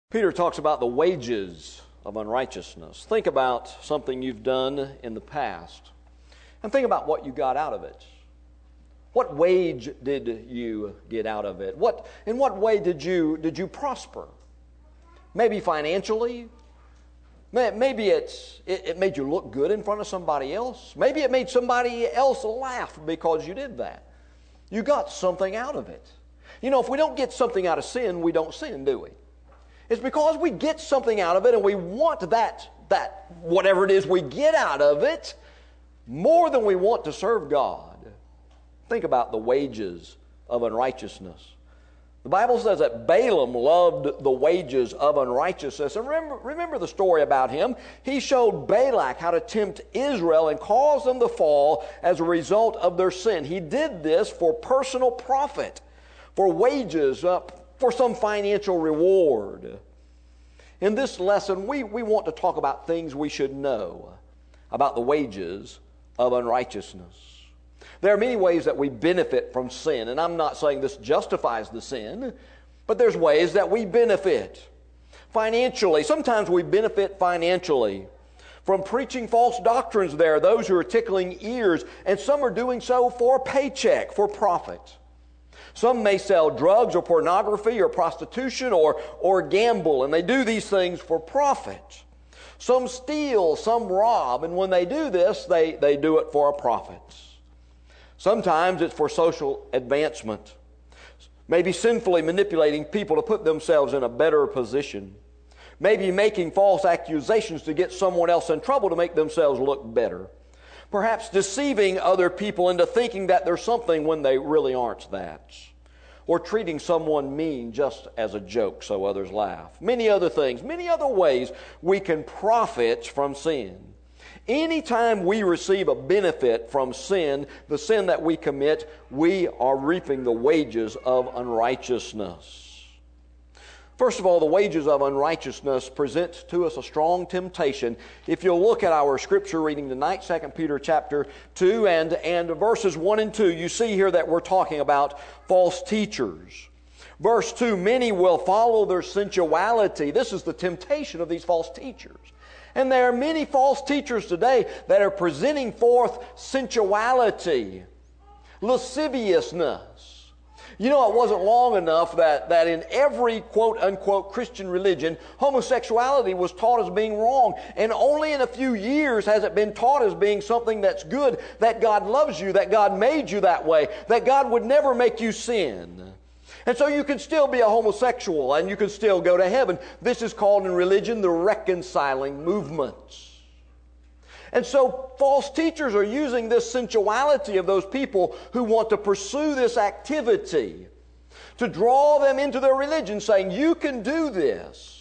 Peter talks about the wages of unrighteousness. Think about something you've done in the past and think about what you got out of it. What wage did you get out of it? In what way did you prosper? Maybe financially. Maybe it made you look good in front of somebody else. Maybe it made somebody else laugh because you did that. You got something out of it. You know, if we don't get something out of sin, we don't sin, do we? It's because we get something out of it and we want that whatever it is we get out of it more than we want to serve God. Think about the wages of unrighteousness. The Bible says that Balaam loved the wages of unrighteousness. And remember the story about him. He showed Balak how to tempt Israel and cause them to fall as a result of their sin. He did this for personal profit, for wages, for some financial reward. In this lesson, we want to talk about things we should know about the wages of unrighteousness. There are many ways that we benefit from sin, and I'm not saying this justifies the sin, but there's ways that we benefit financially. Sometimes we benefit financially from preaching false doctrines. There are those who are tickling ears, and some are doing so for a paycheck, for profit. Some may sell drugs or pornography or prostitution or gamble, and they do these things for profit. Some steal, some rob, and when they do this, they do it for a profit. Sometimes it's for social advancement, maybe sinfully manipulating people to put themselves in a better position, maybe making false accusations to get someone else in trouble to make themselves look better, perhaps deceiving other people into thinking that they're something when they really aren't that, or treating someone mean just as a joke so others laugh. Many other things, many other ways we can profit from sin. Anytime we receive a benefit from sin, the sin that we commit, we are reaping the wages of unrighteousness. First of all, the wages of unrighteousness present to us a strong temptation. If you'll look at our scripture reading tonight, 2 Peter chapter 2 and verses 1 and 2, you see here that we're talking about false teachers. Verse 2, many will follow their sensuality. This is the temptation of these false teachers. And there are many false teachers today that are presenting forth sensuality, lasciviousness. You know, it wasn't long enough that in every quote-unquote Christian religion, homosexuality was taught as being wrong. And only in a few years has it been taught as being something that's good, that God loves you, that God made you that way, that God would never make you sin. And so you can still be a homosexual and you can still go to heaven. This is called in religion the reconciling movement. And so false teachers are using this sensuality of those people who want to pursue this activity to draw them into their religion, saying, you can do this.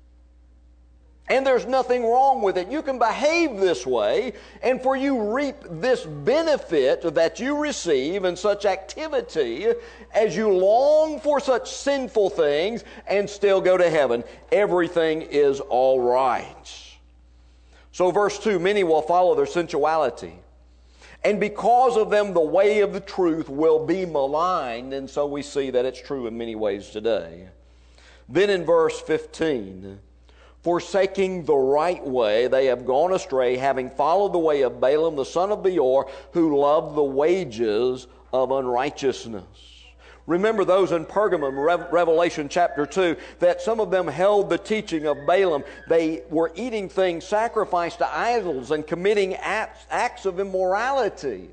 And there's nothing wrong with it. You can behave this way, and for you reap this benefit that you receive in such activity as you long for such sinful things and still go to heaven. Everything is all right. So verse 2, many will follow their sensuality, and because of them the way of the truth will be maligned. And so we see that it's true in many ways today. Then in verse 15, forsaking the right way, they have gone astray, having followed the way of Balaam the son of Beor, who loved the wages of unrighteousness. Remember those in Pergamum, Revelation chapter 2, that some of them held the teaching of Balaam. They were eating things sacrificed to idols and committing acts of immorality.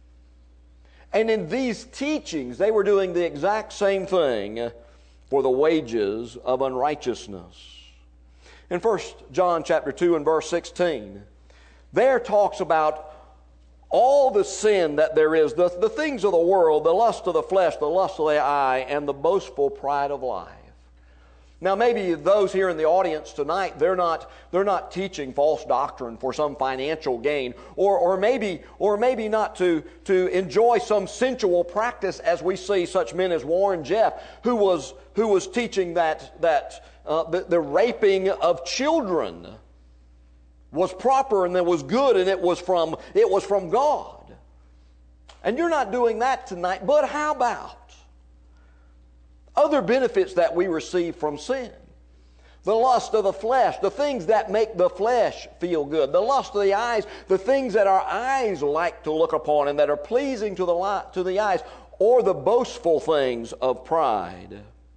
And in these teachings, they were doing the exact same thing for the wages of unrighteousness. In 1 John chapter 2 and verse 16, there talks about all the sin that there is, the things of the world, the lust of the flesh, the lust of the eye, and the boastful pride of life. Now maybe those here in the audience tonight, they're not teaching false doctrine for some financial gain, or maybe not to enjoy some sensual practice, as we see such men as Warren Jeff, who was teaching that the raping of children was proper and it was good and it was from God. And you're not doing that tonight, but how about other benefits that we receive from sin? The lust of the flesh, the things that make the flesh feel good. The lust of the eyes, the things that our eyes like to look upon and that are pleasing to the eyes, or the boastful things of pride.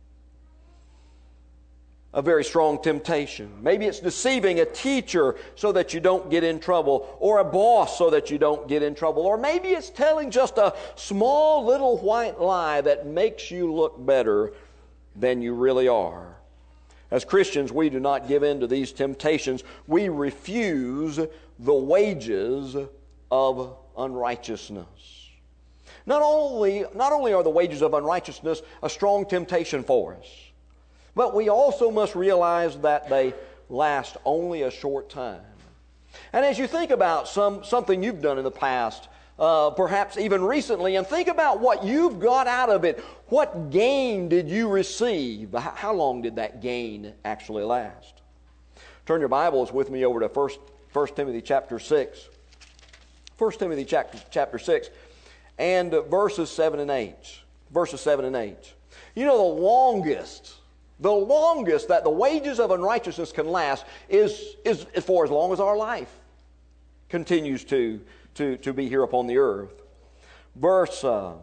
A very strong temptation. Maybe it's deceiving a teacher so that you don't get in trouble, or a boss so that you don't get in trouble, or maybe it's telling just a small little white lie that makes you look better than you really are. As Christians, we do not give in to these temptations. We refuse the wages of unrighteousness. Not only are the wages of unrighteousness a strong temptation for us, but we also must realize that they last only a short time. And as you think about something you've done in the past, perhaps even recently, and think about what you've got out of it, what gain did you receive? How long did that gain actually last? Turn your Bibles with me over to 1 Timothy chapter 6. 1 Timothy chapter 6 and verses 7 and 8. Verses 7 and 8. You know, the longest that the wages of unrighteousness can last is for as long as our life continues to be here upon the earth. Verse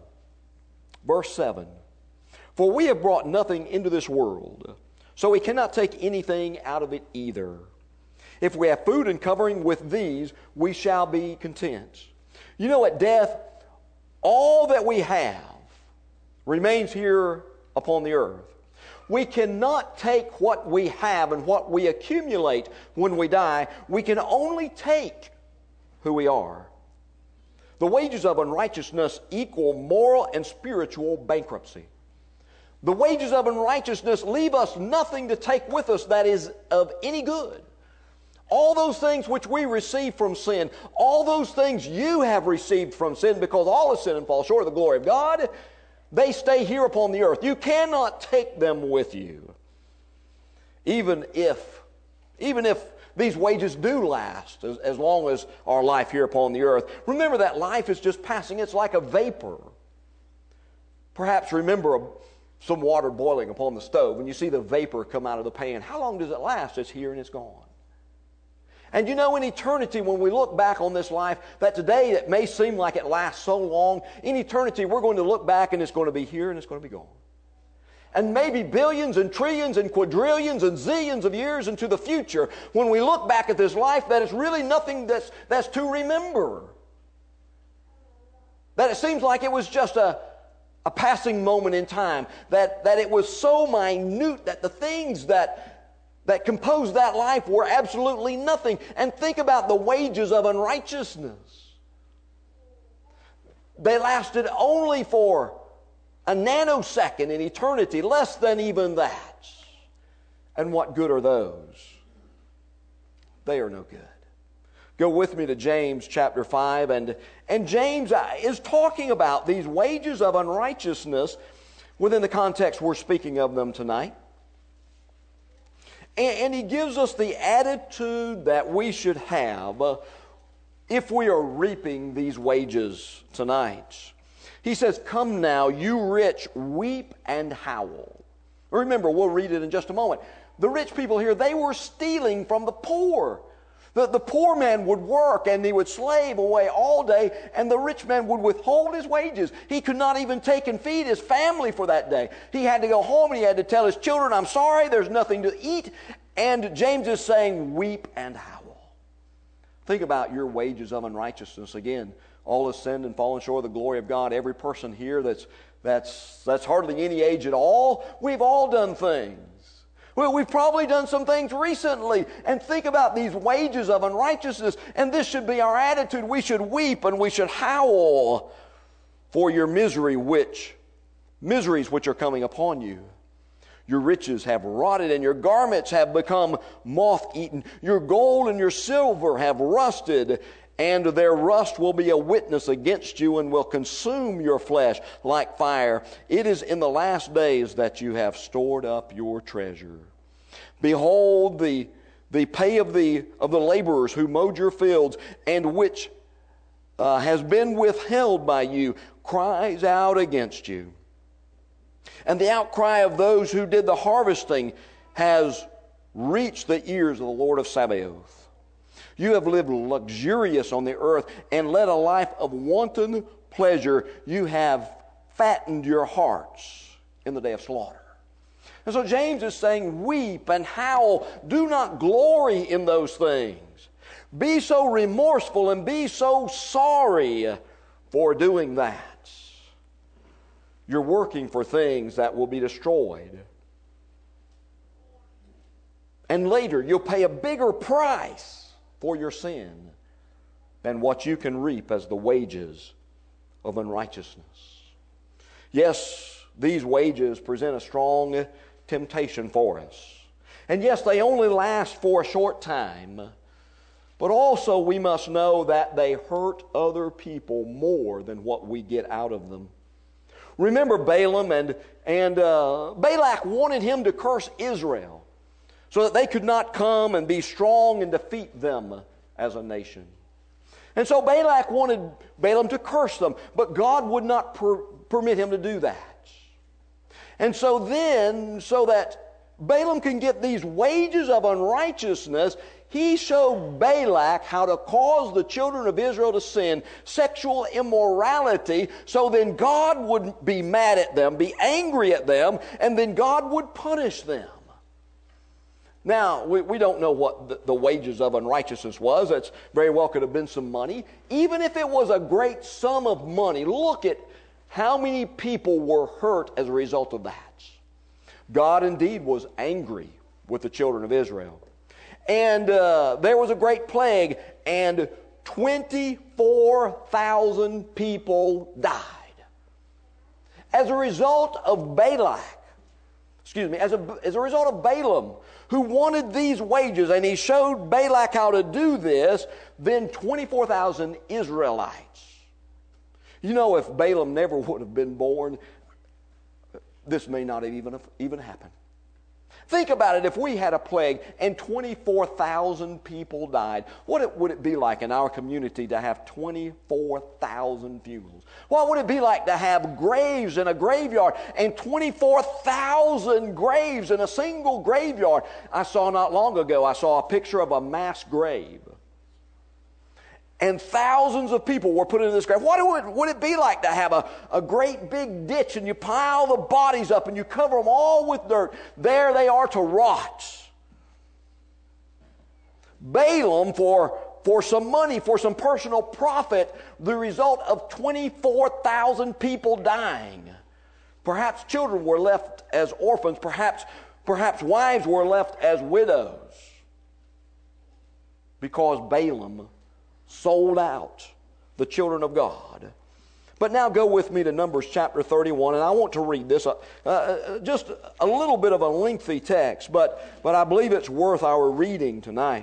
7. For we have brought nothing into this world, so we cannot take anything out of it either. If we have food and covering, with these we shall be content. You know, at death, all that we have remains here upon the earth. We cannot take what we have and what we accumulate when we die. We can only take who we are. The wages of unrighteousness equal moral and spiritual bankruptcy. The wages of unrighteousness leave us nothing to take with us that is of any good. All those things which we receive from sin, all those things you have received from sin, because all have sinned and fall short of the glory of God, they stay here upon the earth. You cannot take them with you. Even if these wages do last as long as our life here upon the earth. Remember that life is just passing. It's like a vapor. Perhaps remember some water boiling upon the stove and you see the vapor come out of the pan. How long does it last? It's here and it's gone. And you know, in eternity, when we look back on this life, that today it may seem like it lasts so long, in eternity we're going to look back and it's going to be here and it's going to be gone. And maybe billions and trillions and quadrillions and zillions of years into the future, when we look back at this life, that it's really nothing that's to remember. That it seems like it was just a passing moment in time, that it was so minute that the things that composed that life were absolutely nothing. And think about the wages of unrighteousness. They lasted only for a nanosecond in eternity, less than even that. And what good are those? They are no good. Go with me to James chapter 5, and James is talking about these wages of unrighteousness within the context we're speaking of them tonight. And he gives us the attitude that we should have if we are reaping these wages tonight. He says, "Come now, you rich, weep and howl." Remember, we'll read it in just a moment. The rich people here, they were stealing from the poor. The poor man would work and he would slave away all day, and the rich man would withhold his wages. He could not even take and feed his family for that day. He had to go home and he had to tell his children, "I'm sorry, there's nothing to eat." And James is saying, weep and howl. Think about your wages of unrighteousness. Again, all has sinned and fallen short of the glory of God. Every person here that's hardly any age at all, we've all done things. We've probably done some things recently. And think about these wages of unrighteousness. And this should be our attitude. We should weep and we should howl for your miseries which are coming upon you. Your riches have rotted and your garments have become moth-eaten. Your gold and your silver have rusted, and their rust will be a witness against you and will consume your flesh like fire. It is in the last days that you have stored up your treasure. Behold, the pay of the laborers who mowed your fields, and which has been withheld by you, cries out against you. And the outcry of those who did the harvesting has reached the ears of the Lord of Sabaoth. You have lived luxurious on the earth and led a life of wanton pleasure. You have fattened your hearts in the day of slaughter. And so James is saying, weep and howl. Do not glory in those things. Be so remorseful and be so sorry for doing that. You're working for things that will be destroyed. And later you'll pay a bigger price for your sin than what you can reap as the wages of unrighteousness. Yes, these wages present a strong temptation for us. And yes, they only last for a short time. But also we must know that they hurt other people more than what we get out of them. Remember Balaam and Balak wanted him to curse Israel so that they could not come and be strong and defeat them as a nation. And so Balak wanted Balaam to curse them, but God would not permit him to do that. And so then, so that Balaam can get these wages of unrighteousness, he showed Balak how to cause the children of Israel to sin, sexual immorality, so then God would be mad at them, be angry at them, and then God would punish them. Now, we don't know what the wages of unrighteousness was. It very well could have been some money. Even if it was a great sum of money, look at how many people were hurt as a result of that. God indeed was angry with the children of Israel. And there was a great plague, and 24,000 people died. As a result of as a result of Balaam, who wanted these wages, and he showed Balak how to do this, then 24,000 Israelites. You know, if Balaam never would have been born, this may not have even happened. Think about it. If we had a plague and 24,000 people died, what would it be like in our community to have 24,000 funerals? What would it be like to have graves in a graveyard and 24,000 graves in a single graveyard? I saw not long ago, I saw a picture of a mass grave. And thousands of people were put into this grave. What would it be like to have a great big ditch and you pile the bodies up and you cover them all with dirt? There they are to rot. Balaam, for some money, for some personal profit, the result of 24,000 people dying. Perhaps children were left as orphans. Perhaps wives were left as widows. Because Balaam sold out the children of God. But now go with me to Numbers chapter 31, and I want to read this, just a little bit of a lengthy text, but I believe it's worth our reading tonight.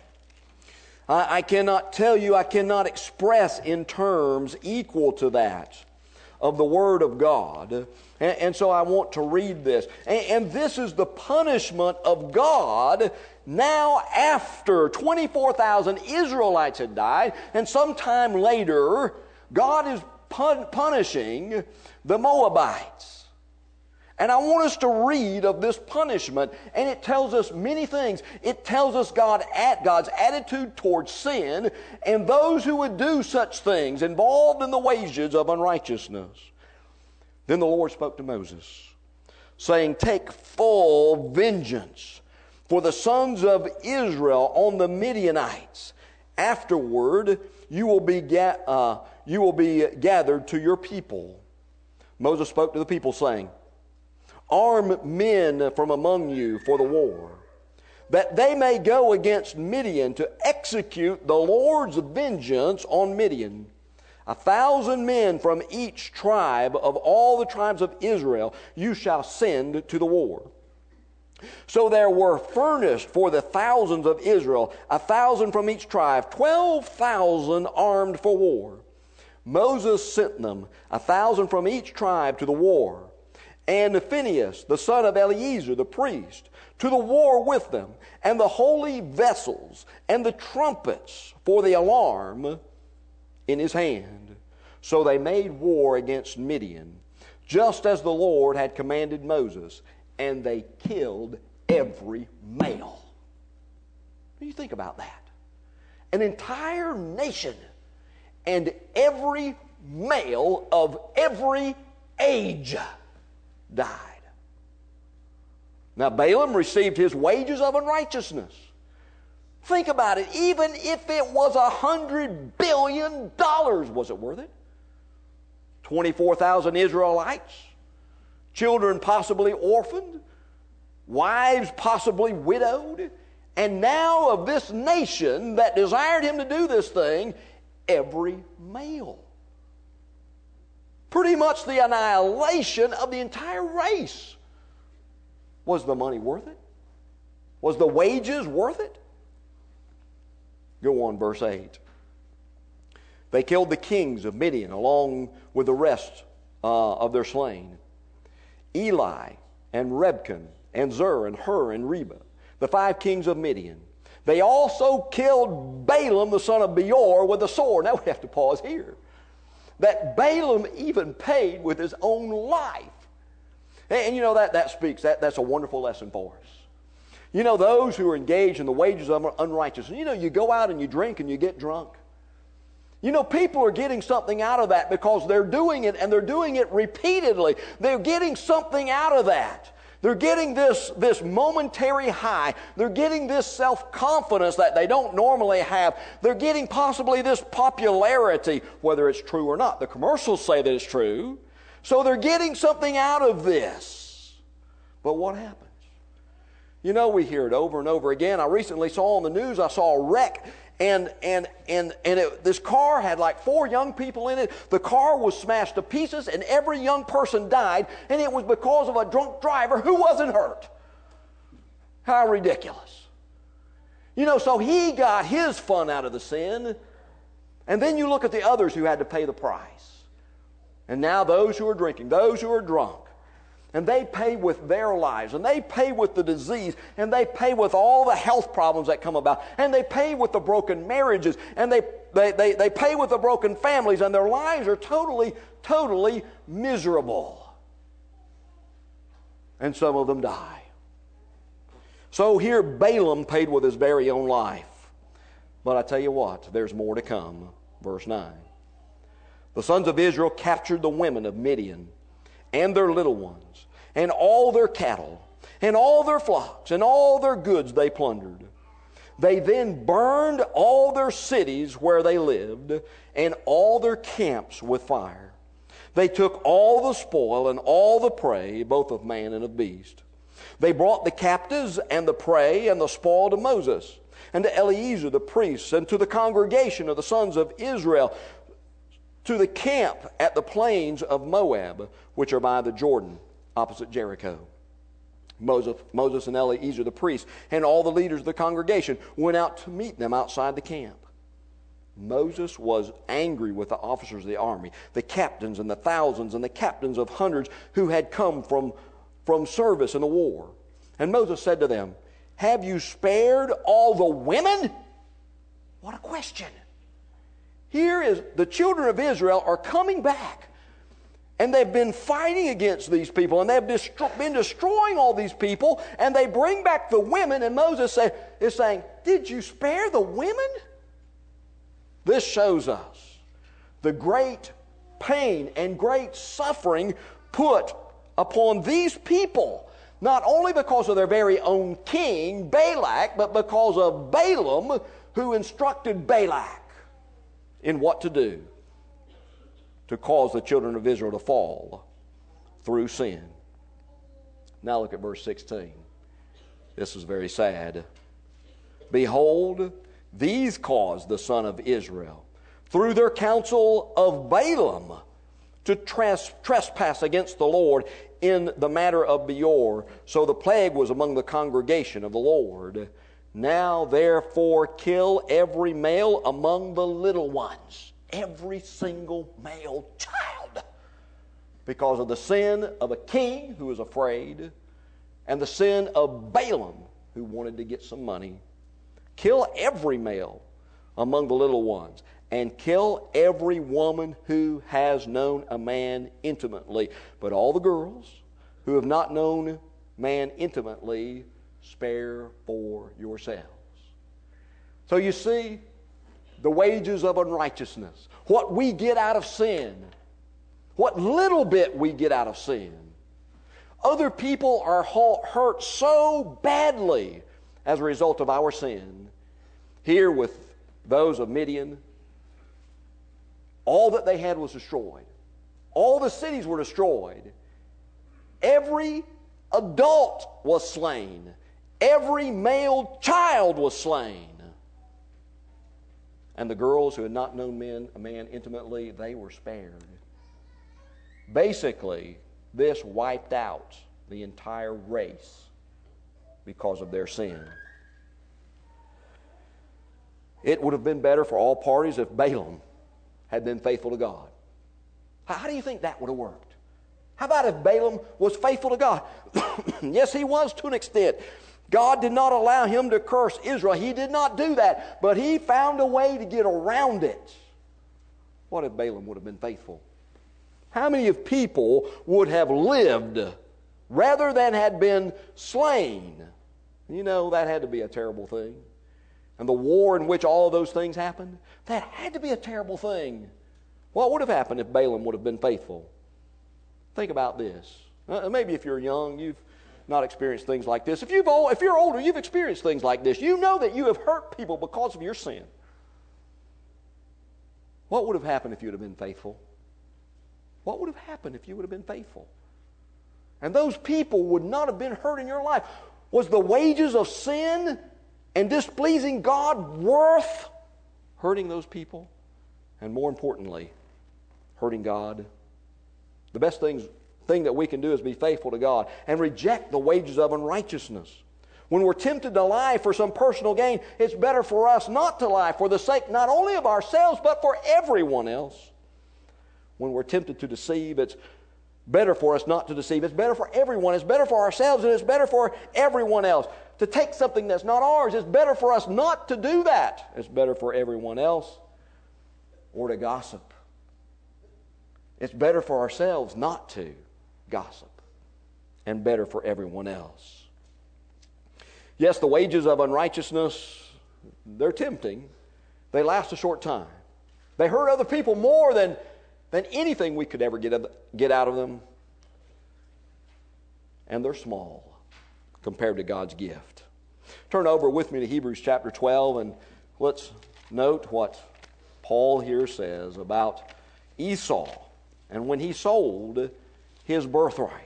I cannot tell you, I cannot express in terms equal to that of the Word of God. And so I want to read this. And this is the punishment of God now after 24,000 Israelites had died, and sometime later, God is punishing the Moabites. And I want us to read of this punishment, and it tells us many things. It tells us God's attitude towards sin and those who would do such things involved in the wages of unrighteousness. Then the Lord spoke to Moses, saying, "Take full vengeance for the sons of Israel on the Midianites. Afterward, you will be gathered to your people." Moses spoke to the people, saying, "Arm men from among you for the war, that they may go against Midian to execute the Lord's vengeance on Midian. 1,000 men from each tribe of all the tribes of Israel you shall send to the war." So there were furnished for the thousands of Israel 1,000 from each tribe, 12,000 armed for war. Moses sent them 1,000 from each tribe to the war, and Phinehas, the son of Eleazar, the priest, to the war with them, and the holy vessels and the trumpets for the alarm in his hand. So they made war against Midian, just as the Lord had commanded Moses, and they killed every male. What do you think about that? An entire nation and every male of every age died. Now Balaam received his wages of unrighteousness. Think about it. Even if it was $100 billion, was it worth it? 24,000 Israelites, children possibly orphaned, wives possibly widowed, and now of this nation that desired him to do this thing, every male. Pretty much the annihilation of the entire race. Was the money worth it? Was the wages worth it? Go on, verse 8. They killed the kings of Midian along with the rest of their slain. Eli and Rebkan and Zur and Hur and Reba, the 5 kings of Midian. They also killed Balaam the son of Beor with a sword. Now we have to pause here. That Balaam even paid with his own life. And you know that speaks, that's a wonderful lesson for us. You know, those who are engaged in the wages of unrighteousness, you know, you go out and you drink and you get drunk. You know, people are getting something out of that because they're doing it, and they're doing it repeatedly. They're getting something out of that. They're getting this momentary high. They're getting this self-confidence that they don't normally have. They're getting possibly this popularity, whether it's true or not. The commercials say that it's true. So they're getting something out of this. But what happens? You know, we hear it over and over again. I recently saw on the news, I saw a wreck, and this car had like 4 young people in it. The car was smashed to pieces, and every young person died, and it was because of a drunk driver who wasn't hurt. How ridiculous. You know, so he got his fun out of the sin, and then you look at the others who had to pay the price. And now those who are drinking, those who are drunk, and they pay with their lives, and they pay with the disease, and they pay with all the health problems that come about, and they pay with the broken marriages, and they pay with the broken families, and their lives are totally miserable. And some of them die. So here Balaam paid with his very own life. But I tell you what, there's more to come. Verse 9. The sons of Israel captured the women of Midian and their little ones, and all their cattle, and all their flocks, and all their goods they plundered. They then burned all their cities where they lived, and all their camps with fire. They took all the spoil and all the prey, both of man and of beast. They brought the captives and the prey and the spoil to Moses, and to Eleazar the priest, and to the congregation of the sons of Israel, to the camp at the plains of Moab, which are by the Jordan, opposite Jericho. Moses and Eleazar the priest and all the leaders of the congregation went out to meet them outside the camp. Moses was angry with the officers of the army, the captains and the thousands and the captains of hundreds who had come from service in the war. And Moses said to them, "Have you spared all the women?" What a question. Here is the children of Israel are coming back, and they've been fighting against these people, and they've been destroying all these people, and they bring back the women, and Moses is saying, "Did you spare the women?" This shows us the great pain and great suffering put upon these people, not only because of their very own king, Balak, but because of Balaam, who instructed Balak in what to do to cause the children of Israel to fall through sin. Now look at verse 16. This is very sad. "Behold, these caused the son of Israel, through their counsel of Balaam, to trespass against the Lord in the matter of Beor. So the plague was among the congregation of the Lord. Now therefore kill every male among the little ones," every single male child, because of the sin of a king who was afraid and the sin of Balaam who wanted to get some money. Kill every male among the little ones, and kill every woman who has known a man intimately. But all the girls who have not known man intimately, spare for yourselves. So you see, the wages of unrighteousness, what we get out of sin, what little bit we get out of sin. Other people are hurt so badly as a result of our sin. Here with those of Midian, all that they had was destroyed. All the cities were destroyed. Every adult was slain. Every male child was slain. And the girls who had not known a man intimately, they were spared. Basically, this wiped out the entire race because of their sin. It would have been better for all parties if Balaam had been faithful to God. How do you think that would have worked? How about if Balaam was faithful to God? Yes, he was to an extent. God did not allow him to curse Israel. He did not do that, but he found a way to get around it. What if Balaam would have been faithful? How many of people would have lived rather than had been slain? You know, that had to be a terrible thing. And the war in which all of those things happened, that had to be a terrible thing. What would have happened if Balaam would have been faithful? Think about this. Maybe if you're young, you've not experienced things like this. If you're older, you've experienced things like this. You know that you have hurt people because of your sin. What would have happened if you would have been faithful? What would have happened if you would have been faithful? And those people would not have been hurt in your life. Was the wages of sin and displeasing God worth hurting those people? And more importantly, hurting God? The best thing that we can do is be faithful to God and reject the wages of unrighteousness. When we're tempted to lie for some personal gain, it's better for us not to lie for the sake not only of ourselves but for everyone else. When we're tempted to deceive, it's better for us not to deceive. It's better for everyone. It's better for ourselves and it's better for everyone else. To take something that's not ours, it's better for us not to do that. It's better for everyone else. Or to gossip. It's better for ourselves not to gossip. And better for everyone else. Yes, the wages of unrighteousness, they're tempting. They last a short time. They hurt other people more than anything we could ever get out of them. And they're small compared to God's gift. Turn over with me to Hebrews chapter 12 and let's note what Paul here says about Esau and when he sold his birthright.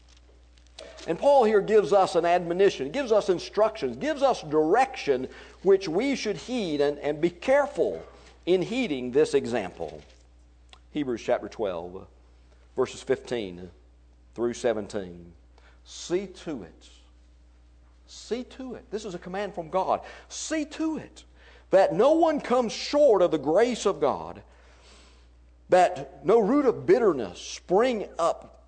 And Paul here gives us an admonition, gives us instructions, gives us direction which we should heed and be careful in heeding this example. Hebrews chapter 12, verses 15 through 17. See to it. See to it. This is a command from God. See to it that no one comes short of the grace of God, that no root of bitterness springing up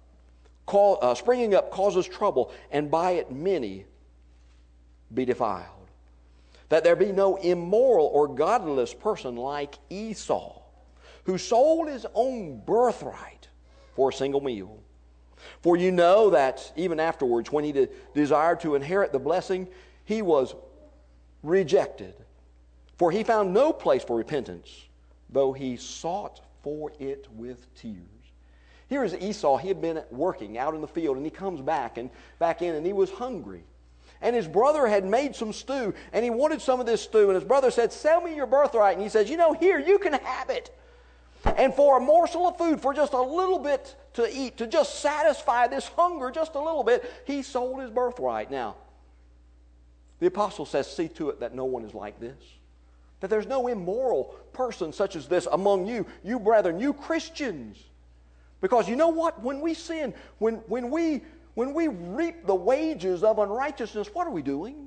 causes trouble, and by it many be defiled. That there be no immoral or godless person like Esau, who sold his own birthright for a single meal. For you know that even afterwards, when he desired to inherit the blessing, he was rejected. For he found no place for repentance, though he sought for it with tears. Here is Esau. He had been working out in the field, and he comes back in, and he was hungry. And his brother had made some stew, and he wanted some of this stew. And his brother said, "Sell me your birthright." And he says, "Here, you can have it." And for a morsel of food, for just a little bit to eat, to just satisfy this hunger just a little bit, he sold his birthright. Now, the apostle says, see to it that no one is like this. That there's no immoral person such as this among you brethren, you Christians. Because you know what? When we sin, when we reap the wages of unrighteousness, what are we doing?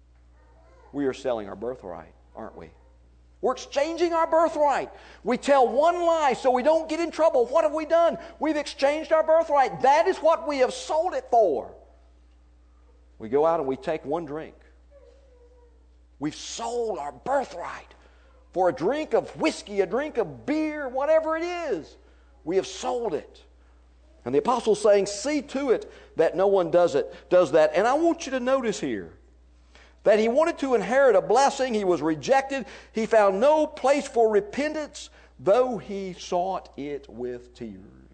We are selling our birthright, aren't we? We're exchanging our birthright. We tell one lie so we don't get in trouble. What have we done? We've exchanged our birthright. That is what we have sold it for. We go out and we take one drink. We've sold our birthright for a drink of whiskey, a drink of beer, whatever it is. We have sold it. And the apostle's saying, see to it that no one does that. And I want you to notice here, that he wanted to inherit a blessing. He was rejected. He found no place for repentance, though he sought it with tears.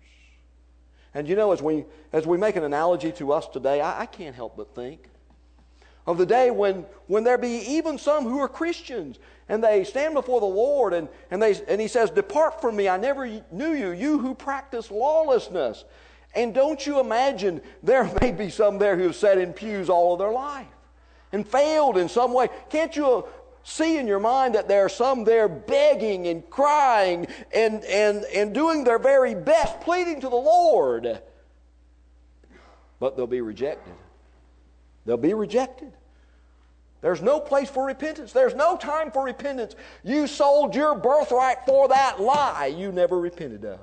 And you know, as we make an analogy to us today, I can't help but think of the day when there be even some who are Christians, and they stand before the Lord, and he says, "Depart from me, I never knew you, you who practice lawlessness." And don't you imagine there may be some there who have sat in pews all of their life and failed in some way. Can't you see in your mind that there are some there begging and crying and doing their very best, pleading to the Lord? But they'll be rejected. They'll be rejected. There's no place for repentance. There's no time for repentance. You sold your birthright for that lie you never repented of.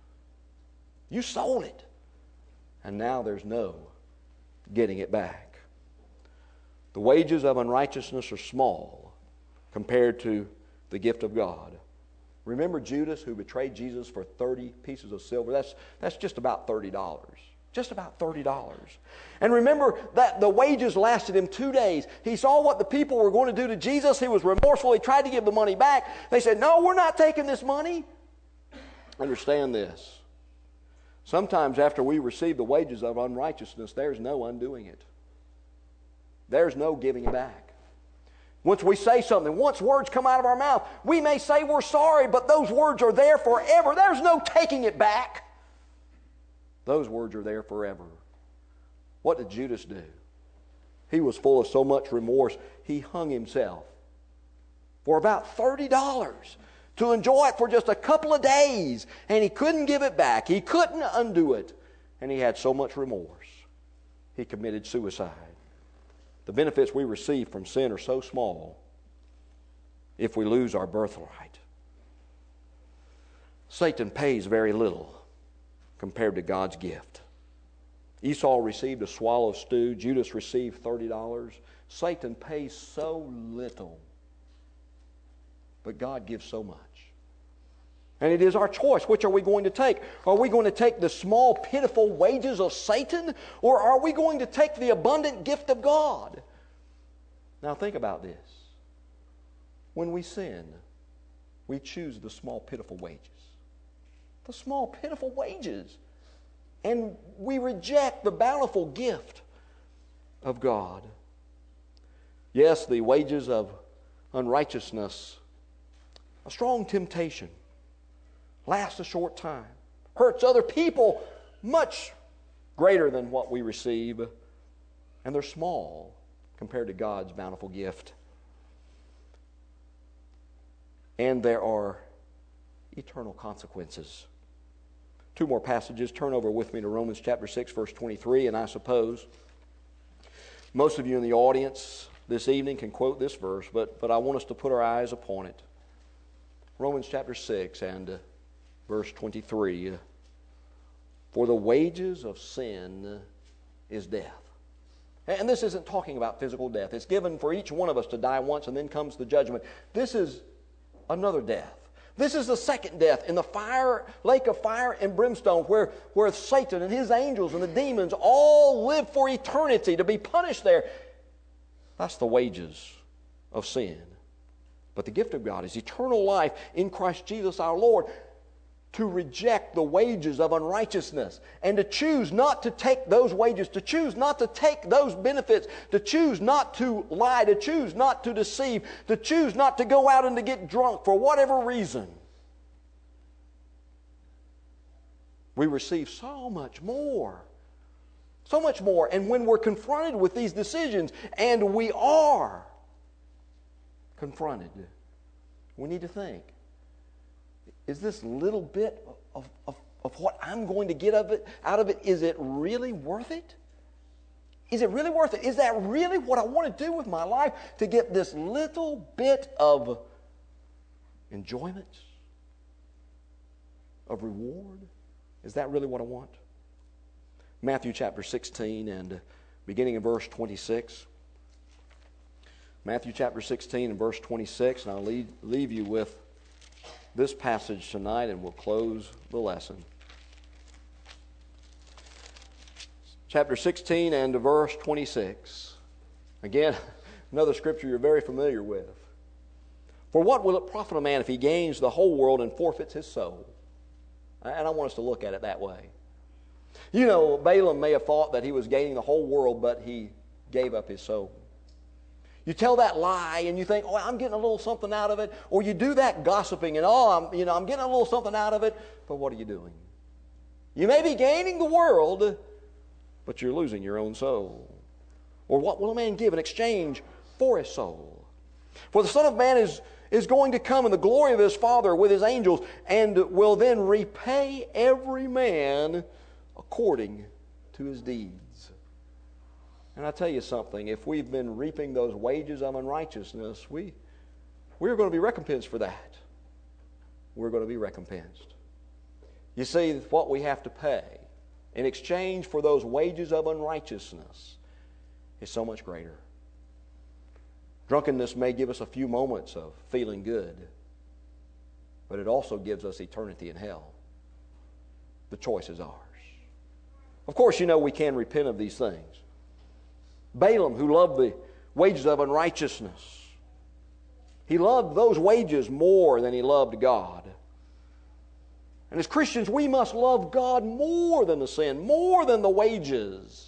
You sold it. And now there's no getting it back. The wages of unrighteousness are small compared to the gift of God. Remember Judas, who betrayed Jesus for 30 pieces of silver? That's just about $30. Just about $30. And remember that the wages lasted him 2 days. He saw what the people were going to do to Jesus. He was remorseful. He tried to give the money back. They said, "No, we're not taking this money." Understand this. Sometimes after we receive the wages of unrighteousness, there's no undoing it. There's no giving it back. Once we say something, once words come out of our mouth, we may say we're sorry, but those words are there forever. There's no taking it back. Those words are there forever. What did Judas do? He was full of so much remorse, he hung himself for about $30 to enjoy it for just a couple of days, and he couldn't give it back. He couldn't undo it, and he had so much remorse. He committed suicide. The benefits we receive from sin are so small if we lose our birthright. Satan pays very little compared to God's gift. Esau received a swallow of stew. Judas received $30. Satan pays so little, but God gives so much. And it is our choice. Which are we going to take? Are we going to take the small, pitiful wages of Satan, or are we going to take the abundant gift of God? Now think about this. When we sin, we choose the small, pitiful wages. The small, pitiful wages. And we reject the bountiful gift of God. Yes, the wages of unrighteousness, a strong temptation, lasts a short time, hurts other people much greater than what we receive, and they're small compared to God's bountiful gift. And there are eternal consequences. Two more passages. Turn over with me to Romans chapter 6, verse 23, and I suppose most of you in the audience this evening can quote this verse, but I want us to put our eyes upon it. Romans chapter 6 and verse 23. For the wages of sin is death. And this isn't talking about physical death. It's given for each one of us to die once, and then comes the judgment. This is another death. This is the second death in the lake of fire and brimstone, where Satan and his angels and the demons all live for eternity to be punished there. That's the wages of sin. But the gift of God is eternal life in Christ Jesus our Lord. To reject the wages of unrighteousness and to choose not to take those wages, to choose not to take those benefits, to choose not to lie, to choose not to deceive, to choose not to go out and to get drunk for whatever reason. We receive so much more. So much more. And when we're confronted with these decisions, and we are confronted, we need to think, is this little bit of what I'm going to get out of it, is it really worth it? Is it really worth it? Is that really what I want to do with my life, to get this little bit of enjoyment, of reward? Is that really what I want? Matthew chapter 16 and beginning in verse 26. Matthew chapter 16 and verse 26, and I'll leave you with this passage tonight, and we'll close the lesson. Chapter 16 and verse 26. Again, Another scripture you're very familiar with. For what will it profit a man if he gains the whole world and forfeits his soul? And I want us to look at it that way. You know, Balaam may have thought that he was gaining the whole world, but he gave up his soul. You tell that lie and you think, oh, I'm getting a little something out of it. Or you do that gossiping and, I'm getting a little something out of it. But what are you doing? You may be gaining the world, but you're losing your own soul. Or what will a man give in exchange for his soul? For the Son of Man is going to come in the glory of his Father with his angels, and will then repay every man according to his deeds. And I tell you something, if we've been reaping those wages of unrighteousness, we're going to be recompensed for that. We're going to be recompensed. You see, what we have to pay in exchange for those wages of unrighteousness is so much greater. Drunkenness may give us a few moments of feeling good, but it also gives us eternity in hell. The choice is ours. Of course, you know we can repent of these things. Balaam, who loved the wages of unrighteousness, he loved those wages more than he loved God. And as Christians, we must love God more than the sin, more than the wages.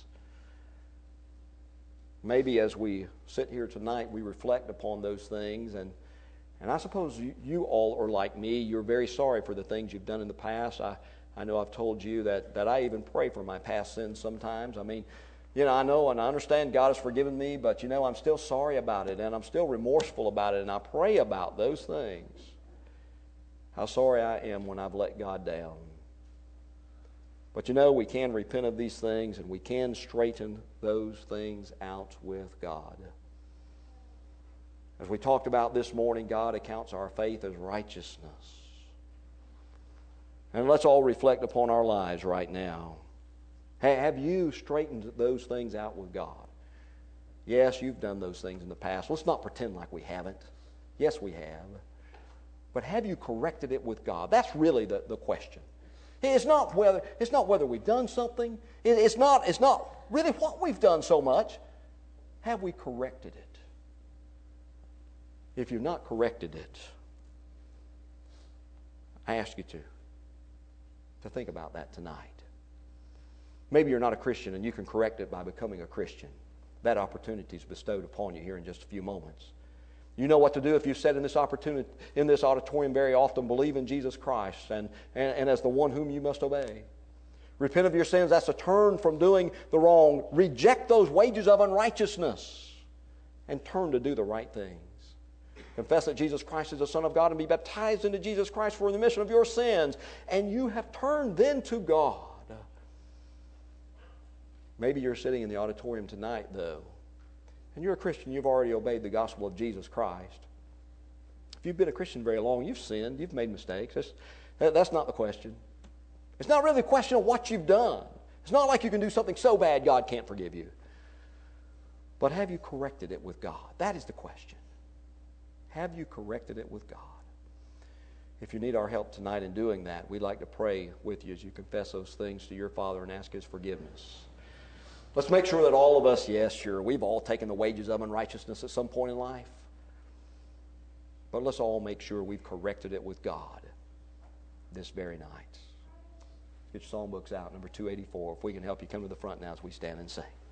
Maybe as we sit here tonight, we reflect upon those things, and I suppose you all are like me. You're very sorry for the things you've done in the past. I know I've told you that I even pray for my past sins sometimes. I mean, I know and I understand God has forgiven me, but I'm still sorry about it, and I'm still remorseful about it, and I pray about those things. How sorry I am when I've let God down. But we can repent of these things, and we can straighten those things out with God. As we talked about this morning, God accounts our faith as righteousness. And let's all reflect upon our lives right now. Have you straightened those things out with God? Yes, you've done those things in the past. Let's not pretend like we haven't. Yes, we have. But have you corrected it with God? That's really the question. It's not whether we've done something. It's not really what we've done so much. Have we corrected it? If you've not corrected it, I ask you to think about that tonight. Maybe you're not a Christian and you can correct it by becoming a Christian. That opportunity is bestowed upon you here in just a few moments. You know what to do if you've said in this auditorium very often, believe in Jesus Christ and as the one whom you must obey. Repent of your sins. That's a turn from doing the wrong. Reject those wages of unrighteousness and turn to do the right things. Confess that Jesus Christ is the Son of God and be baptized into Jesus Christ for the remission of your sins. And you have turned then to God. Maybe you're sitting in the auditorium tonight, though, and you're a Christian. You've already obeyed the gospel of Jesus Christ. If you've been a Christian very long, you've sinned, you've made mistakes. That's not the question. It's not really a question of what you've done. It's not like you can do something so bad God can't forgive you. But have you corrected it with God? That is the question. Have you corrected it with God? If you need our help tonight in doing that, we'd like to pray with you as you confess those things to your Father and ask His forgiveness. Let's make sure that all of us, yes, sure, we've all taken the wages of unrighteousness at some point in life. But let's all make sure we've corrected it with God this very night. Get your songbooks out, number 284. If we can help you, come to the front now as we stand and sing.